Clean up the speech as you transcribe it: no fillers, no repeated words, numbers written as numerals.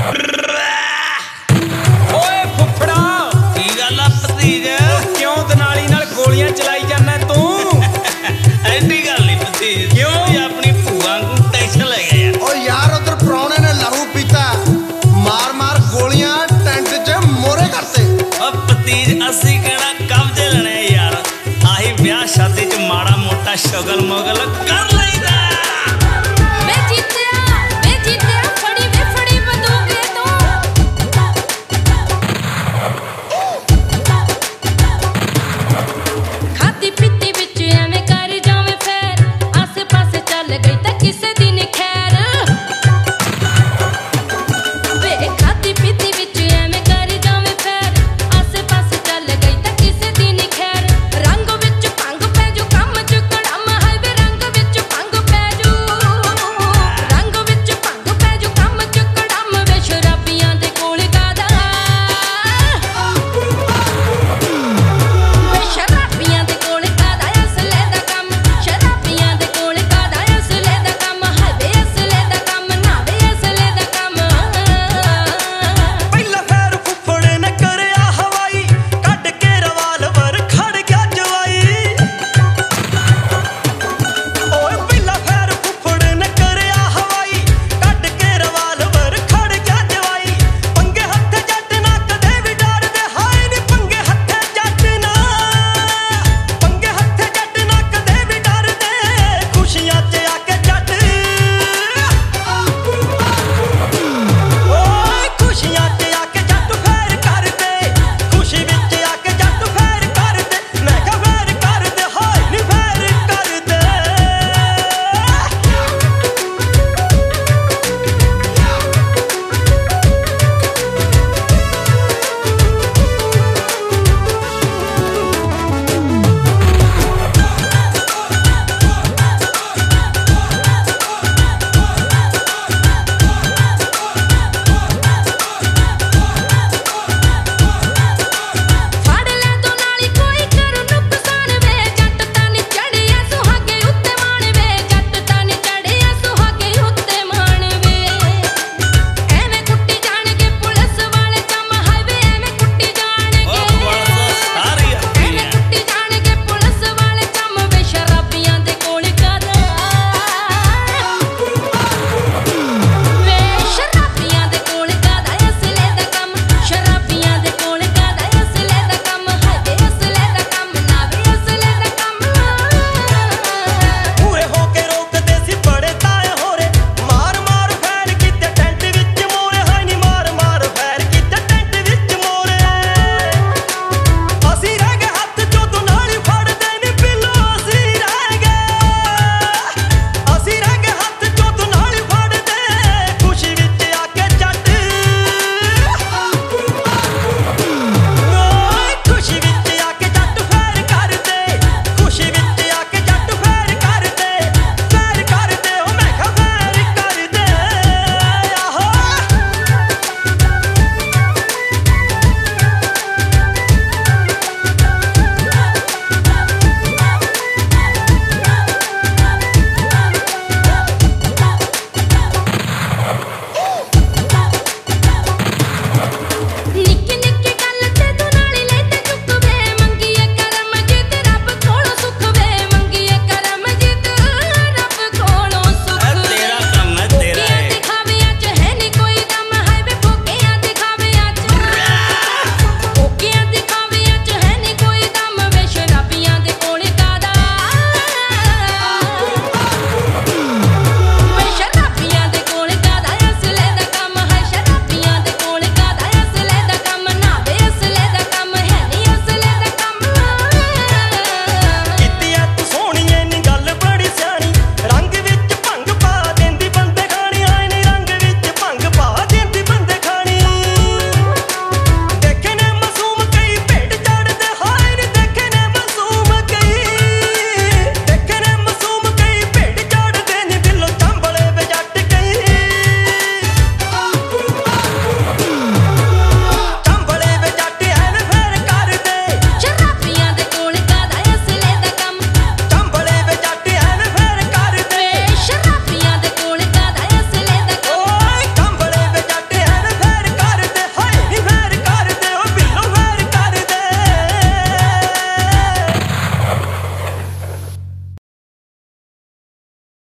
ਓਏ ਫੁੱਫੜਾ ਕੀ ਗੱਲ ਆ ਭਤੀਜ? ਕਿਉਂ ਦਨਾਲੀ ਨਾਲ ਗੋਲੀਆਂ ਚਲਾਈ ਜਾਂਦਾ ਤੂੰ? ਐਡੀ ਗੱਲ ਨਹੀਂ ਭਤੀਜ, ਕਿਉਂ? ਤੁਸੀਂ ਆਪਣੀ ਭੂਆ ਨੂੰ ਟੈਨਸ਼ਨ ਲੈ ਗਏ ਯਾਰ। ਓ ਯਾਰ ਉਧਰ ਪ੍ਰਾਹੁਣੇ ਨੇ ਲਹੂ ਪੀਤਾ, ਮਾਰ ਮਾਰ ਗੋਲੀਆਂ ਟੈਂਟ 'ਚ ਮੋਰੇ ਕਰਤੇ। ਓ ਭਤੀਜ ਅਸੀਂ ਕਿਹੜਾ ਕਬਜ਼ੇ ਲੈਣੇ ਯਾਰ, ਆਹੀ ਵਿਆਹ ਸ਼ਾਦੀ 'ਚ ਮਾੜਾ ਮੋਟਾ ਸ਼ਗਲ ਮੁਗਲ ਕਰ